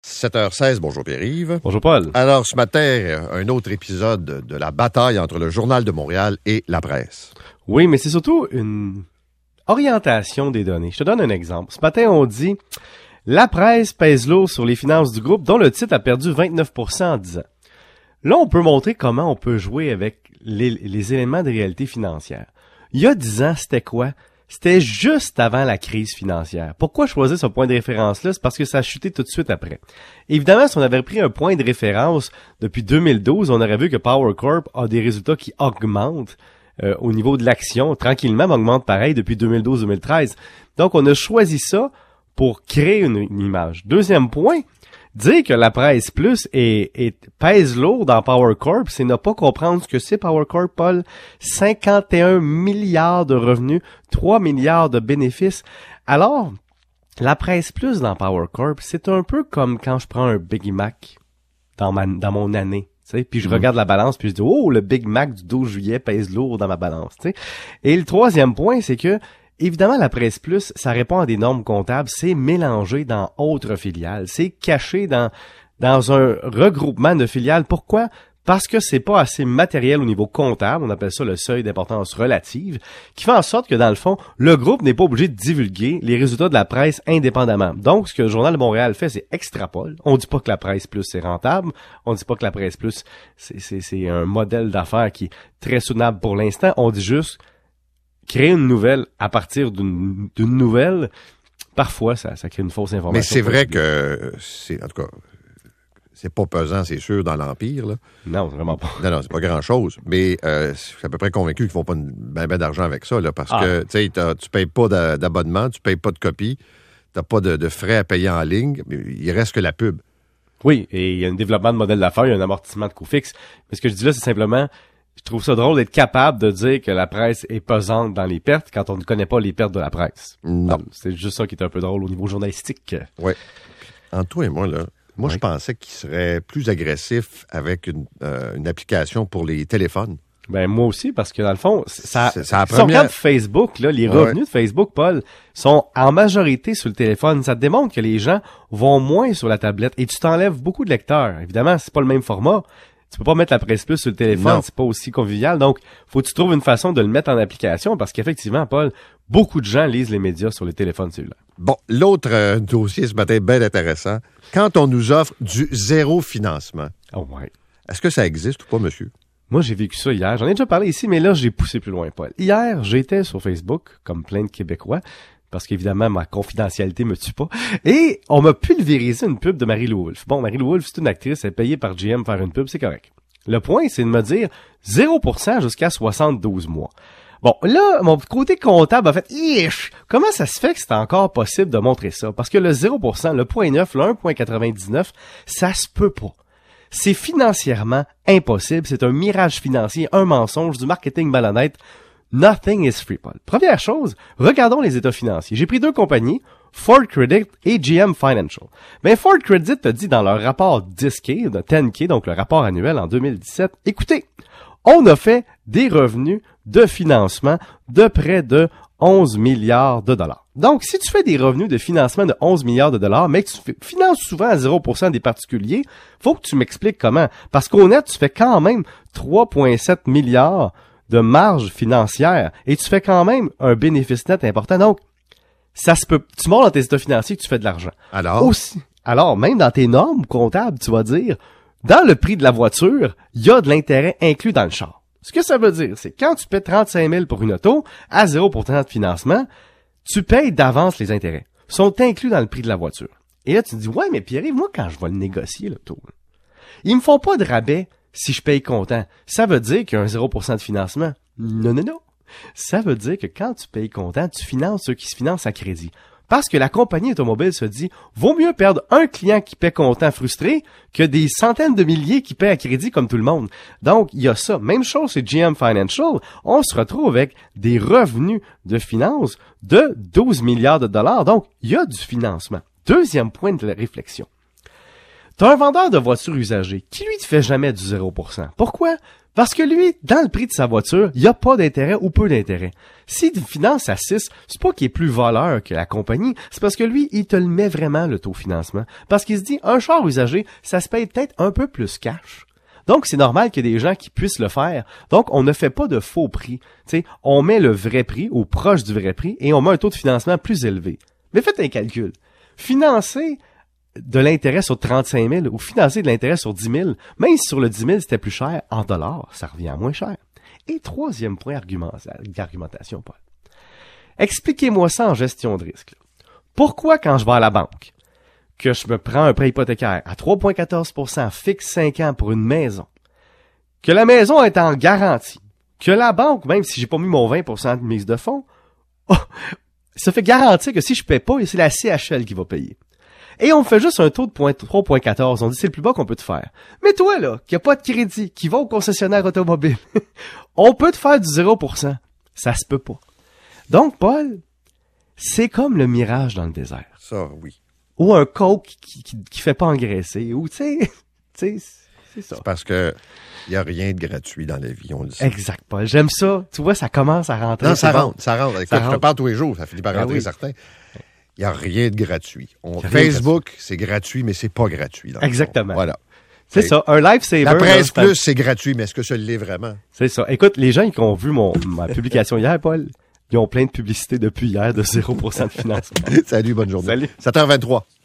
7h16, bonjour Pierre-Yves. Bonjour Paul. Alors ce matin, un autre épisode de la bataille entre le Journal de Montréal et la presse. Oui, mais c'est surtout une orientation des données. Je te donne un exemple. Ce matin, on dit « La presse pèse lourd sur les finances du groupe, dont le titre a perdu 29% en 10 ans. » Là, on peut montrer comment on peut jouer avec les éléments de réalité financière. Il y a 10 ans, c'était quoi? C'était juste avant la crise financière. Pourquoi choisir ce point de référence-là? C'est parce que ça a chuté tout de suite après. Évidemment, si on avait pris un point de référence depuis 2012, on aurait vu que Power Corp a des résultats qui augmentent au niveau de l'action, tranquillement, mais augmentent pareil depuis 2012-2013. Donc, on a choisi ça pour créer une image. Deuxième point, dire que la presse plus pèse lourd dans Power Corp, c'est ne pas comprendre ce que c'est Power Corp, Paul. 51 milliards de revenus, 3 milliards de bénéfices. Alors, la presse plus dans Power Corp, c'est un peu comme quand je prends un Big Mac dans mon année. T'sais, puis je regarde la balance, puis je dis « Oh, le Big Mac du 12 juillet pèse lourd dans ma balance. » Et le troisième point, c'est que évidemment, la presse plus, ça répond à des normes comptables, c'est mélangé dans autres filiales, c'est caché dans un regroupement de filiales. Pourquoi? Parce que c'est pas assez matériel au niveau comptable, on appelle ça le seuil d'importance relative, qui fait en sorte que dans le fond, le groupe n'est pas obligé de divulguer les résultats de la presse indépendamment. Donc, ce que le Journal de Montréal fait, c'est extrapole. On dit pas que la presse plus c'est rentable, on dit pas que la presse plus c'est un modèle d'affaires qui est très soutenable pour l'instant, on dit juste créer une nouvelle à partir d'une nouvelle, parfois, ça crée une fausse information. Mais c'est vrai que, en tout cas, c'est pas pesant, c'est sûr, dans l'Empire, là. Non, vraiment pas. Non, c'est pas grand-chose. Mais je suis à peu près convaincu qu'ils font pas ben d'argent avec ça, là, parce que, tu sais, tu payes pas d'abonnement, tu payes pas de copie, t'as pas de frais à payer en ligne, mais il reste que la pub. Oui, et il y a un développement de modèle d'affaires, il y a un amortissement de coûts fixes. Mais ce que je dis là, c'est simplement, je trouve ça drôle d'être capable de dire que la presse est pesante dans les pertes quand on ne connaît pas les pertes de la presse. Non. C'est juste ça qui est un peu drôle au niveau journalistique. Oui. Entre toi et moi, là, je pensais qu'il serait plus agressif avec une application pour les téléphones. Ben moi aussi, parce que dans le fond, si on première... regarde Facebook, là, les revenus de Facebook, Paul, sont en majorité sur le téléphone. Ça te démontre que les gens vont moins sur la tablette et tu t'enlèves beaucoup de lecteurs. Évidemment, c'est pas le même format. Tu peux pas mettre la presse plus sur le téléphone, c'est pas aussi convivial. Donc, faut que tu trouves une façon de le mettre en application parce qu'effectivement, Paul, beaucoup de gens lisent les médias sur les téléphones cellulaires. Bon, l'autre dossier ce matin, bien intéressant. Quand on nous offre du zéro financement, est-ce que ça existe ou pas, monsieur? Moi, j'ai vécu ça hier. J'en ai déjà parlé ici, mais là, j'ai poussé plus loin, Paul. Hier, j'étais sur Facebook, comme plein de Québécois, parce qu'évidemment, ma confidentialité me tue pas. Et on m'a pulvérisé une pub de Marie-Lou Wolfe. Bon, Marie-Lou Wolfe, c'est une actrice, elle est payée par GM faire une pub, c'est correct. Le point, c'est de me dire 0% jusqu'à 72 mois. Bon, là, mon côté comptable a fait « Comment ça se fait que c'est encore possible de montrer ça? » Parce que le 0%, le 0.9, le 1.99, ça se peut pas. C'est financièrement impossible. C'est un mirage financier, un mensonge, du marketing malhonnête. Nothing is free, Paul. Première chose, regardons les états financiers. J'ai pris deux compagnies, Ford Credit et GM Financial. Mais Ford Credit te dit dans leur rapport 10K, de 10K, donc le rapport annuel en 2017, écoutez, on a fait des revenus de financement de près de 11 milliards de dollars. Donc, si tu fais des revenus de financement de 11 milliards de dollars, mais que tu finances souvent à 0% des particuliers, faut que tu m'expliques comment. Parce qu'au net, tu fais quand même 3,7 milliards de marge financière et tu fais quand même un bénéfice net important. Donc, ça se peut. Tu montes dans tes états financiers que tu fais de l'argent. Alors, même dans tes normes comptables, tu vas dire, dans le prix de la voiture, il y a de l'intérêt inclus dans le char. Ce que ça veut dire, c'est quand tu paies 35 000 pour une auto, à 0% de financement, tu payes d'avance les intérêts. Ils sont inclus dans le prix de la voiture. Et là, tu te dis, ouais, mais Pierre-Yves, moi, quand je vais le négocier, l'auto, ils me font pas de rabais si je paye comptant. Ça veut dire qu'il y a un 0% de financement. Non. Ça veut dire que quand tu payes comptant, tu finances ceux qui se financent à crédit. Parce que la compagnie automobile se dit, vaut mieux perdre un client qui paie comptant frustré que des centaines de milliers qui paient à crédit comme tout le monde. Donc, il y a ça. Même chose chez GM Financial. On se retrouve avec des revenus de finances de 12 milliards de dollars. Donc, il y a du financement. Deuxième point de réflexion. T'as un vendeur de voitures usagées qui, lui, te fait jamais du 0%. Pourquoi? Parce que lui, dans le prix de sa voiture, il n'y a pas d'intérêt ou peu d'intérêt. S'il te finance à 6, c'est pas qu'il est plus voleur que la compagnie, c'est parce que lui, il te le met vraiment, le taux de financement. Parce qu'il se dit, un char usagé, ça se paye peut-être un peu plus cash. Donc, c'est normal qu'il y ait des gens qui puissent le faire. Donc, on ne fait pas de faux prix. T'sais, on met le vrai prix ou proche du vrai prix et on met un taux de financement plus élevé. Mais faites un calcul. Financer de l'intérêt sur 35 000 ou financer de l'intérêt sur 10 000, même si sur le 10 000 c'était plus cher, en dollars, ça revient à moins cher. Et troisième point d'argumentation, Paul. Expliquez-moi ça en gestion de risque. Pourquoi quand je vais à la banque, que je me prends un prêt hypothécaire à 3,14% fixe 5 ans pour une maison, que la maison est en garantie, que la banque, même si j'ai pas mis mon 20% de mise de fonds, ça fait garantir que si je paie pas, c'est la CHL qui va payer. Et on me fait juste un taux de 3,14. On dit c'est le plus bas qu'on peut te faire. Mais toi, là, qui a pas de crédit, qui va au concessionnaire automobile, on peut te faire du 0%. Ça se peut pas. Donc, Paul, c'est comme le mirage dans le désert. Ça, oui. Ou un coke qui fait pas engraisser. Ou, tu sais, c'est ça. C'est parce que il y a rien de gratuit dans la vie, on le sait. Exact, Paul. J'aime ça. Tu vois, ça commence à rentrer. Non, ça rentre. Écoute, Ça je te rentre. parle tous les jours, ça finit par rentrer, oui. certain. Il n'y a rien de gratuit. Rien de Facebook, c'est gratuit, mais c'est pas gratuit. dans le fond. Exactement. Voilà. C'est ça, un lifesaver. La presse là, plus, c'est gratuit, mais est-ce que ça l'est vraiment? C'est ça. Écoute, les gens qui ont vu ma publication hier, Paul, ils ont plein de publicités depuis hier de 0% de financement. Salut, bonne journée. Salut. 7h23.